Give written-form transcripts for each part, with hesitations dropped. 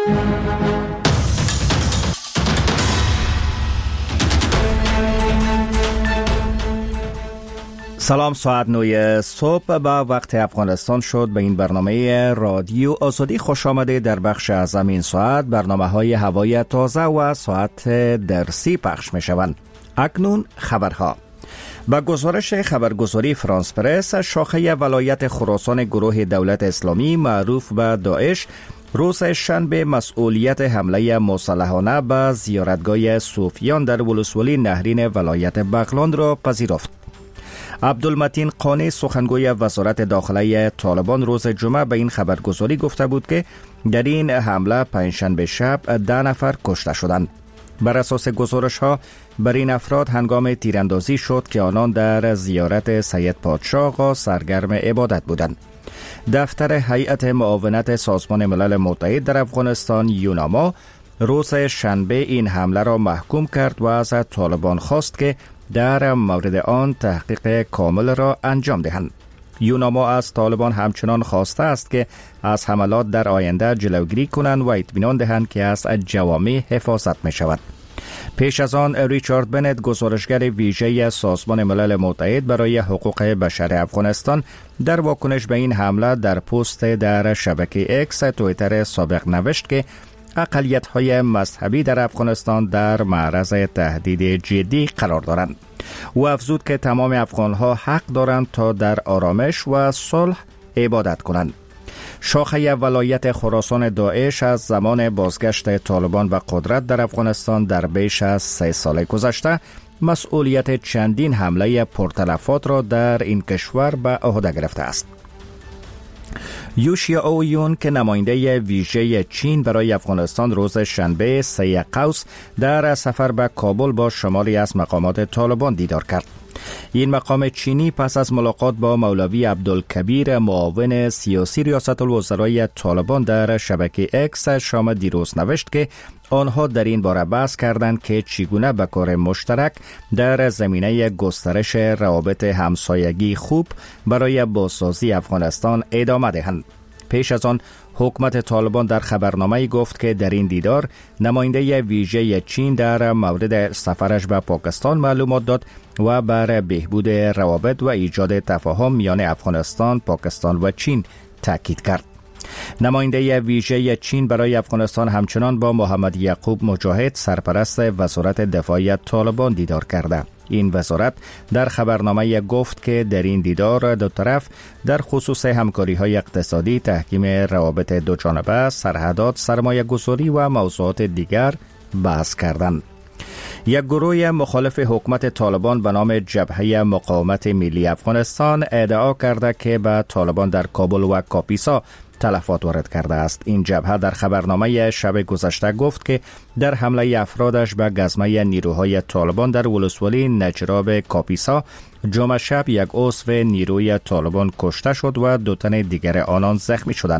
سلام، ساعت 9 صبح با وقت افغانستان شد. به این برنامه رادیو آزادی خوش آمده. در بخش از این ساعت برنامه های هوایی تازه و ساعت درسی پخش می شوند. اکنون خبرها. با گزارش خبرگزاری فرانس پرس، شاخه ولایت خراسان گروه دولت اسلامی معروف به داعش روز شنبه مسئولیت حمله مسلحانه به زیارتگاه صوفیان در ولسوالی نهرین ولایت بغلان را پذیرفت. عبدالمتین قانی سخنگوی وزارت داخله طالبان روز جمعه به این خبرگزاری گفته بود که در این حمله پنجشنبه شب 10 نفر کشته شدند. بر اساس گزارش ها بر این افراد هنگام تیراندازی شد که آنان در زیارت سید پادشاه آقا سرگرم عبادت بودند. دفتر هیئت معاونت سازمان ملل متحد در افغانستان یوناما روز شنبه این حمله را محکوم کرد و از طالبان خواست که در مورد آن تحقیق کامل را انجام دهند. یوناما از طالبان همچنان خواسته است که از حملات در آینده جلوگیری کنند و اطمینان دهند که از جوامع حفاظت می شود. پیش از آن ریچارد بنت، گزارشگر ویژه سازمان ملل متحد برای حقوق بشر افغانستان، در واکنش به این حمله در پست در شبکه اکس توییتر سابق نوشت که اقلیت‌های مذهبی در افغانستان در معرض تهدید جدی قرار دارند. او افزود که تمام افغان‌ها حق دارند تا در آرامش و صلح عبادت کنند. شاخه ولایت خراسان داعش از زمان بازگشت طالبان به قدرت در افغانستان در بیش از 3 سال گذشته مسئولیت چندین حمله پرتلفات را در این کشور به عهده گرفته است. یوشیا اویون که نماینده ویژه چین برای افغانستان روز شنبه 3 قوس در سفر به کابل با شماری از مقامات طالبان دیدار کرد. این مقام چینی پس از ملاقات با مولوی عبدالکبیر معاون سیاسی ریاست الوزرای طالبان در شبکه اکس شام دیروز نوشت که آنها در این باره بحث کردند که چگونه به کار مشترک در زمینه گسترش روابط همسایگی خوب برای بازسازی افغانستان ادامه دهند. پیش از آن حکومت طالبان در خبرنامه‌ای گفت که در این دیدار نماینده ویژه چین در مورد سفرش به پاکستان معلومات داد و بر بهبود روابط و ایجاد تفاهم میان افغانستان، پاکستان و چین تاکید کرد. نماینده ویژه چین برای افغانستان همچنان با محمد یعقوب مجاهد، سرپرست وزارت دفاعی طالبان دیدار کرده. این وزارت در خبرنامه گفت که در این دیدار دو طرف در خصوص همکاری‌های اقتصادی، تحکیم روابط دوجانبه، سرحدات، سرمایه‌گذاری و موضوعات دیگر بحث کردند. یک گروه مخالف حکومت طالبان به نام جبهه مقاومت ملی افغانستان ادعا کرده که به طالبان در کابل و کاپیسا تلفات وارد کرده است. این جبهه در خبرنامه شب گذشته گفت که در حمله افرادش به گزمه نیروهای طالبان در ولسوالی نجراب کاپیسا جمعه شب یک عضو نیروی طالبان کشته شد و 2 تن دیگر آنان زخمی شدند.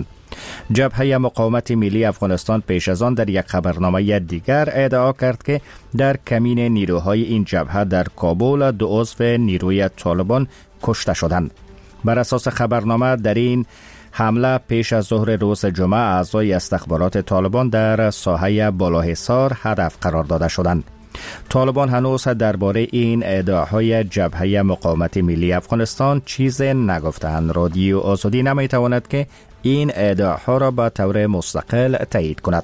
جبهه مقاومت ملی افغانستان پیش از آن در یک خبرنامه دیگر ادعا کرد که در کمین نیروهای این جبهه در کابل 2 عضو نیروی طالبان کشته شدند. بر اساس خبرنامه در این حمله پیش از ظهر روز جمعه اعضای استخبارات طالبان در ساحه بالاحصار هدف قرار داده شدند. طالبان هنوز درباره این ادعاهای جبهه مقاومت ملی افغانستان چیز نگفتند. رادیو آزادی نمیتواند که این ادعاها را به طور مستقل تایید کند.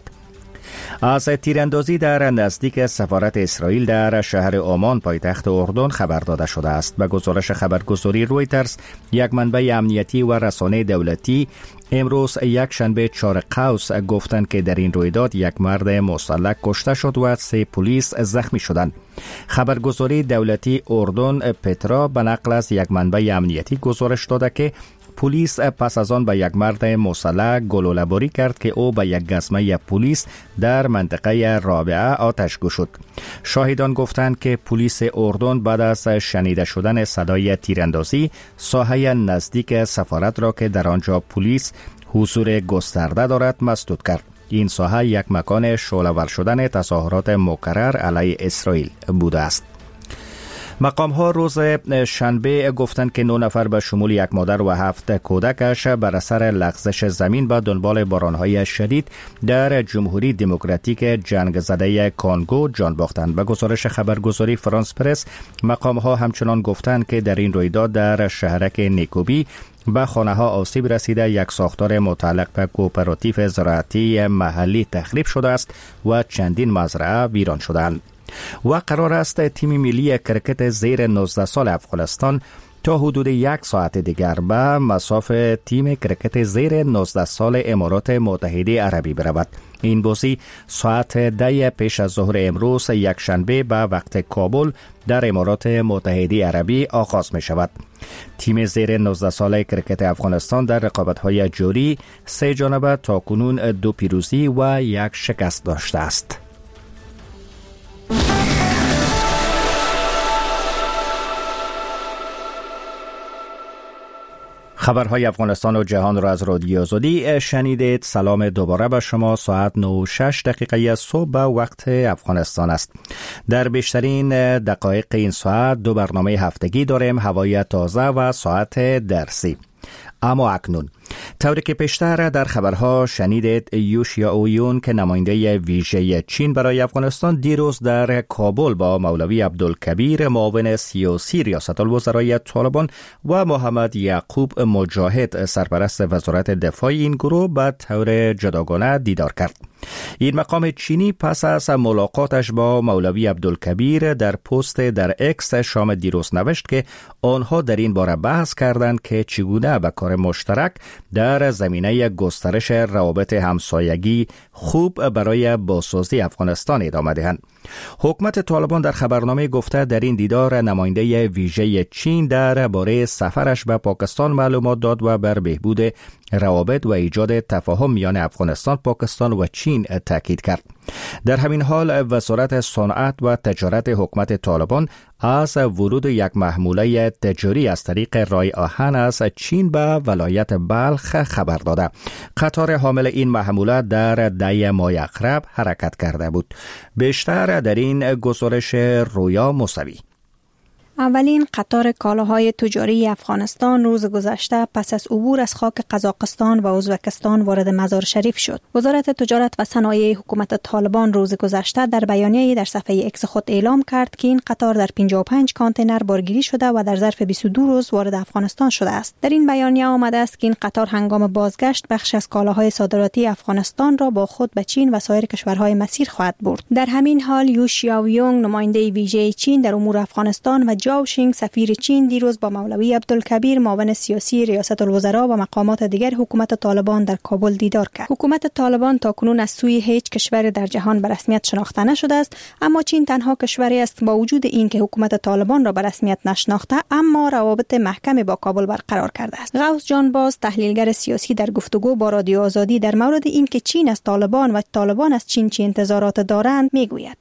از تیراندازی در نزدیک سفارت اسرائیل در شهر عمان پایتخت اردن خبر داده شده است. به گزارش خبرگزاری رویترز، یک منبع امنیتی و رسانه دولتی امروز یک شنبه 4 قوس گفتند که در این رویداد یک مرد مسلح کشته شد و 3 پلیس زخمی شدند. خبرگزاری دولتی اردن پترا به نقل از یک منبع امنیتی گزارش داده که پلیس پس از آن به یک مرد مسلح گلوله‌باری کرد که او به یک گزمه پلیس در منطقه رابعه آتش‌گو شد. شاهدان گفتند که پلیس اردن بعد از شنیده شدن صدای تیراندازی ساحه نزدیک سفارت را که در آنجا پلیس حضور گسترده دارد مسدود کرد. این ساحه یک مکان شعله‌ور شدن تظاهرات مکرر علیه اسرائیل بوده است. مقام ها روز شنبه گفتند که 9 نفر به شمول یک مادر و 7 کودکش بر اثر لغزش زمین به دنبال بارانهای شدید در جمهوری دموکراتیک جنگ زده کنگو جان باختند. به گزارش خبرگزاری فرانس پرس، مقام ها همچنان گفتند که در این رویداد در شهرک نیکوبی به خانه ها آسیب رسیده، یک ساختار متعلق به کوپراتیو زراعتی محلی تخریب شده است و چندین مزرعه ویران شدند. و قرار است تیم ملی کرکت زیر 19 سال افغانستان تا حدود 1 ساعت دیگر به مصاف تیم کرکت زیر 19 سال امارات متحده عربی برود. این بازی ساعت 10 پیش از ظهر امروز یک شنبه به وقت کابل در امارات متحده عربی آغاز می شود. تیم زیر 19 ساله کرکت افغانستان در رقابت‌های جوری 3 جانبه تا کنون 2 پیروزی و 1 شکست داشته است. خبرهای افغانستان و جهان را از رادیو آزادی شنیدید. سلام دوباره به شما. ساعت 9:06 صبح به وقت افغانستان است. در بیشترین دقایق این ساعت 2 برنامه هفتگی داریم: هوای تازه و ساعت درسی. اما اکنون طوری که پیشتر در خبرها شنیدید، یوشیا اویون که نماینده ویژه چین برای افغانستان دیروز در کابل با مولوی عبدالکبیر معاون سیاسی ریاست الوزرای طالبان و محمد یعقوب مجاهد سرپرست وزارت دفاع این گروه به طور جداگانه دیدار کرد. این مقام چینی پس از ملاقاتش با مولوی عبدالکبیر در پست در اکس شام دیروز نوشت که آنها در این باره بحث کردند که چگونه به کار مشترک در زمینه گسترش روابط همسایگی خوب برای بازسازی افغانستان ادامه دهند. حکومت طالبان در خبرنامه گفته در این دیدار نماینده ویژه چین درباره سفرش به پاکستان معلومات داد و بر بهبود روابط و ایجاد تفاهم میان افغانستان، پاکستان و چین تاکید کرد. در همین حال وزارت صنعت و تجارت حکومت طالبان از ورود یک محموله تجاری از طریق رای آهن از چین به ولایت بلخ خبر داده. قطار حامل این محموله در 10 ماه اقرب حرکت کرده بود. بیشتر در این گزارش رویا موسوی. اولین قطار کالاهای تجاری افغانستان روز گذشته پس از عبور از خاک قزاقستان و ازبکستان وارد مزار شریف شد. وزارت تجارت و صنایع حکومت طالبان روز گذشته در بیانیه‌ای در صفحه اکس خود اعلام کرد که این قطار در 55 کانتینر بارگیری شده و در ظرف 22 روز وارد افغانستان شده است. در این بیانیه آمده است که این قطار هنگام بازگشت بخش از کالاهای صادراتی افغانستان را با خود به چین و سایر کشورهای مسیر خواهد برد. در همین حال یوشیا ویونگ نماینده ویژه چین در امور افغانستان و جاو شینگ سفیر چین دیروز با مولوی عبدالکبیر معاون سیاسی ریاست الوزراء و مقامات دیگر حکومت طالبان در کابل دیدار کرد. حکومت طالبان تاکنون از سوی هیچ کشور در جهان به رسمیت شناخته نشده است، اما چین تنها کشوری است که با وجود اینکه حکومت طالبان را به رسمیت نشناخته اما روابط محکمی با کابل برقرار کرده است. غوث جان باز تحلیلگر سیاسی در گفتگو با رادیو آزادی در مورد اینکه چین از طالبان و طالبان از چین چه انتظارات دارند میگوید: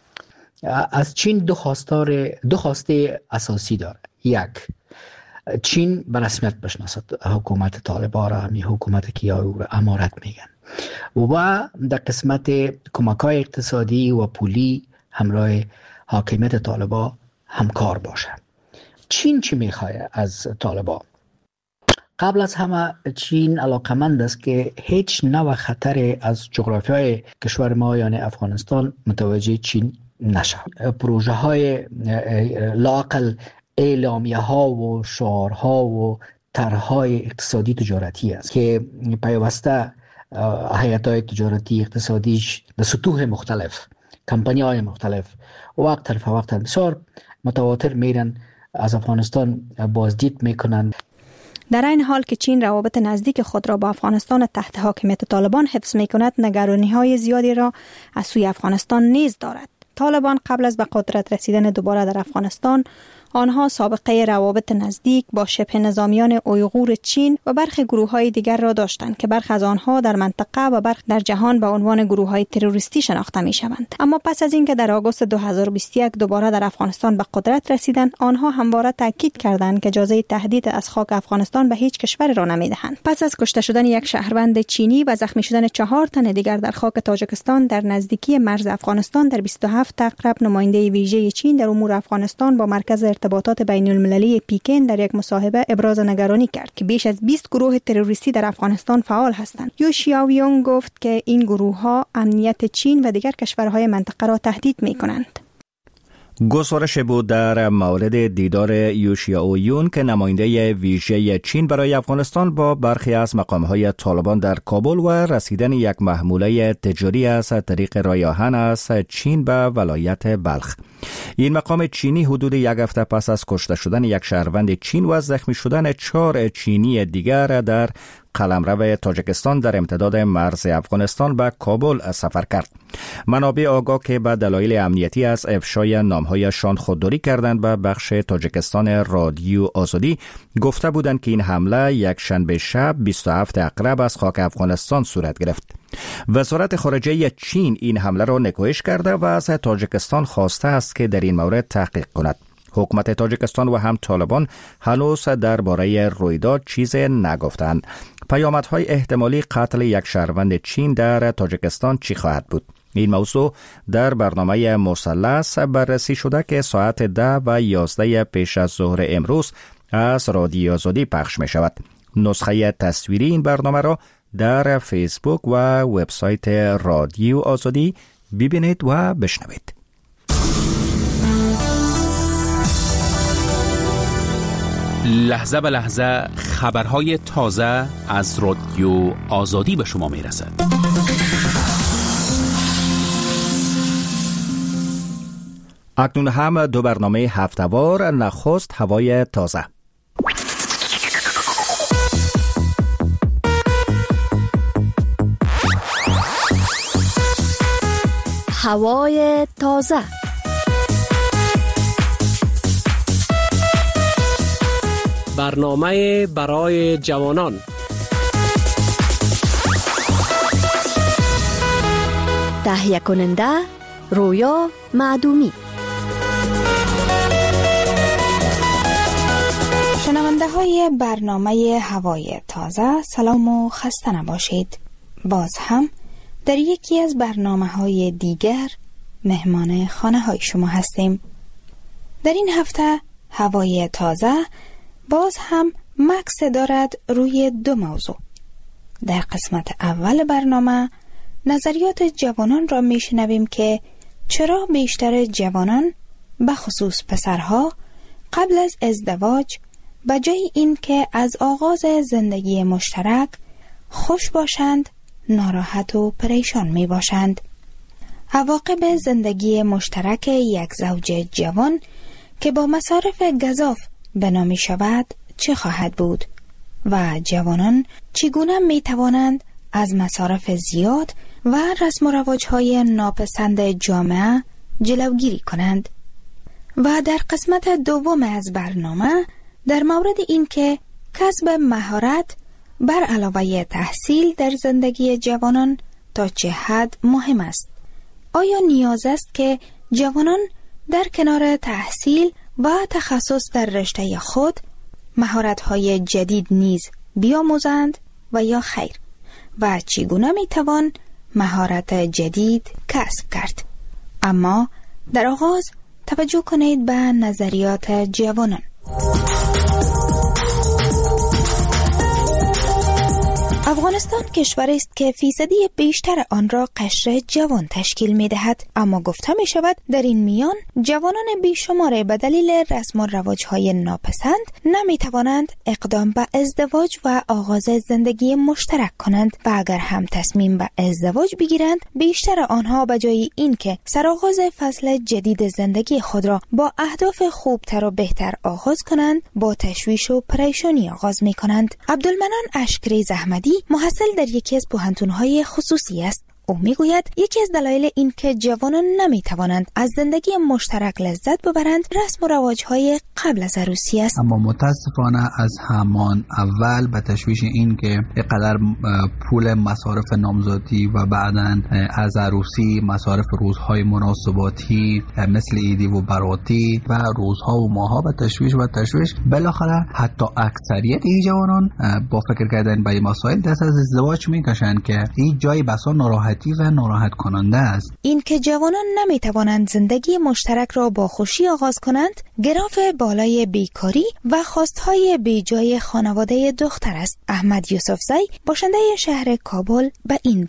از چین دو خواسته اساسی داره. یک، چین به رسمیت بشناسد حکومت طالبان را، همی حکومت که یا او را امارت میگن، و در قسمت کمک‌های اقتصادی و پولی همراه حاکمیت طالبان همکار باشه. چین چی میخواه از طالبان؟ قبل از همه چین علاقمند است که هیچ نوع خطر از جغرافیای کشور ما یعنی افغانستان متوجه چین نشه. پروژه های لااقل اعلامیه ها و شعارها و طرحهای اقتصادی تجارتی است که پیوسته هیئت‌های تجارتی اقتصادیش در سطوح مختلف، کمپانی‌های مختلف وقت بسیار متواتر میرن از افغانستان بازدید میکنن. در این حال که چین روابط نزدیک خود را با افغانستان تحت حاکمیت طالبان حفظ میکند، نگرانی‌های زیادی را از سوی افغانستان نیز دارد. طالبان قبل از به قدرت رسیدن دوباره در افغانستان آنها سابقه روابط نزدیک با شبه نظامیان اویغور چین و برخی گروه‌های دیگر را داشتند که برخی از آنها در منطقه و برخی در جهان به عنوان گروه‌های تروریستی شناخته می‌شوند. اما پس از اینکه در آگوست 2021 دوباره در افغانستان به قدرت رسیدند، آنها همواره تاکید کردند که اجازه تهدید از خاک افغانستان به هیچ کشوری را نمی‌دهند. پس از کشته شدن یک شهروند چینی و زخمی شدن 4 تن دیگر در خاک تاجیکستان در نزدیکی مرز افغانستان، در 27 عقرب نماینده ویژه چین در امور افغانستان با مرکز ارتباطات بین المللی پیکن در یک مصاحبه ابراز نگرانی کرد که بیش از 20 گروه تروریستی در افغانستان فعال هستند. یو شیاویونگ گفت که این گروه‌ها امنیت چین و دیگر کشورهای منطقه را تهدید می‌کنند. گزارش بود در مورد دیدار یوشیاویون که نماینده ویژه چین برای افغانستان با برخی از مقام‌های طالبان در کابل و رسیدن یک محموله تجاری از طریق راه آهن از چین به ولایت بلخ. این مقام چینی حدود یک هفته پس از کشته شدن یک شهروند چین و زخمی شدن 4 چینی دیگر در قلمرو تاجیکستان در امتداد مرز افغانستان به کابل سفر کرد. منابع آگاه که به دلایل امنیتی از افشای نامهایشان خودداری کردند به بخش تاجیکستان رادیو آزادی گفته بودند که این حمله یک شنبه شب 27 عقرب از خاک افغانستان صورت گرفت. وزارت خارجه چین این حمله را نکوهش کرده و از تاجیکستان خواسته است که در این مورد تحقیق کند. حکومت تاجیکستان و هم طالبان هنوز درباره رویداد چیز نگفتند. پیامدهای احتمالی قتل یک شهروند چین در تاجیکستان چی خواهد بود؟ این موضوع در برنامه مثلث بررسی شده که ساعت 10 و 11 پیش از ظهر امروز از رادیو آزادی پخش می شود. نسخه تصویری این برنامه را در فیسبوک و وبسایت رادیو آزادی ببینید و بشنوید. لحظه به لحظه خبرهای تازه از رادیو آزادی به شما می رسد. اکنون هم 2 برنامه هفته‌وار. نخست هوای تازه. هوای تازه. برنامه برای جوانان. تهیه کننده رویا معدومی. شنونده های برنامه هوای تازه، سلام و خسته نباشید. باز هم در یکی از برنامه های دیگر مهمان خانه های شما هستیم. در این هفته هوای تازه باز هم مکس دارد روی 2 موضوع. در قسمت اول برنامه نظریات جوانان را میشنویم که چرا بیشتر جوانان به خصوص پسرها قبل از ازدواج به جای این که از آغاز زندگی مشترک خوش باشند ناراحت و پریشان می باشند. عواقب زندگی مشترک یک زوج جوان که با مصارف گزاف بنا می شود چه خواهد بود و جوانان چگونه می توانند از مصارف زیاد و رسم و رواج‌های ناپسند جامعه جلوگیری کنند. و در قسمت دوم از برنامه در مورد این که کسب مهارت بر علاوه تحصیل در زندگی جوانان تا چه حد مهم است. آیا نیاز است که جوانان در کنار تحصیل و تخصص در رشته خود مهارت‌های جدید نیز بیاموزند و یا خیر؟ و چگونه میتوان مهارت جدید کسب کرد؟ اما در آغاز توجه کنید به نظریات جوانان. افغانستان کشوری است که فیصدی بیشتر آن را قشر جوان تشکیل می دهد، اما گفته می شود در این میان جوانان بیشمار به دلیل رسم و رواج‌های ناپسند نمی توانند اقدام به ازدواج و آغاز زندگی مشترک کنند و اگر هم تصمیم به ازدواج بگیرند بیشتر آنها به جای اینکه سرآغاز فصل جدید زندگی خود را با اهداف خوبتر و بهتر آغاز کنند با تشویش و پریشانی آغاز می کنند. عبدالمنان اشکری زحمدی محصل در یکی از پوهنتون‌های خصوصی است. او میگوید یکی از دلایل این که جوانان نمیتوانند از زندگی مشترک لذت ببرند رسم و رواج‌های قبل از عروسی است. اما متاسفانه از همان اول به تشویش این که اینقدر پول مصارف نامزادی و بعداً از عروسی مصارف روزهای مناسباتی مثل عیدی و براتی و روزها و ماها به تشویش بالاخره حتی اکثریت این جوانان با فکر کردن به این مسائل دست از ازدواج میکشند که این جای بسا ناراحتی و ناراحت کننده است. این که جوانان نمیتوانند زندگی مشترک را با خوشی آغاز کنند گراف بالای بیکاری و خواستهای بیجای خانواده دختر است. احمد یوسفزی باشنده شهر کابل به این